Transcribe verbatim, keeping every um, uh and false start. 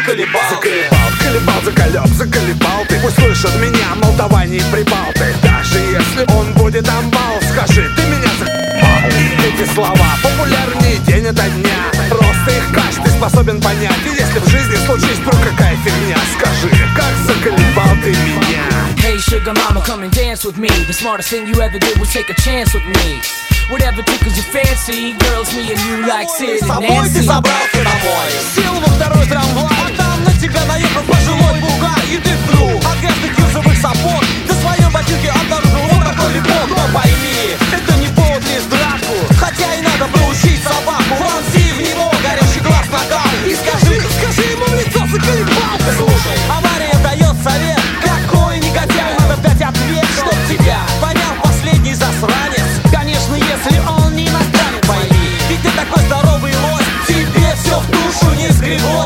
заколебал, заколебал, колебал, заколеб, заколебал ты. Пусть слышат меня молдаване и прибалты. Даже если он будет амбал, скажи, ты меня заколебал. Эти слова популярнее день ото дня. Просто их каждый способен понять. И если в жизни случись вдруг какая фигня, скажи, как заколебал ты меня. Hey sugar mama, come and dance with me. The smartest thing you ever did was take a chance with me. Whatever tickles your fancy, girls, me and you like Sid and Nancy. С собой ты забрался домой, сел во второй трамвай, а там на тебя наехал пожилой бугай. И ты вдруг от грязных юзовых сапог на своем ботинке обнаружил вот такой липок. Но пойми, это не повод лезть в драку, хотя и надо проучить собаку. Вонзи в него горящий глаз нагал и скажи, скажи ему в лицо, заколебал ты. Слушай, авария дает совет, какой негодяй, надо дать ответ, чтоб тебя понял последний засранец. Конечно, если он не иностранец, пойми, ведь ты такой здоровый лось, тебе все в душу не сгребо.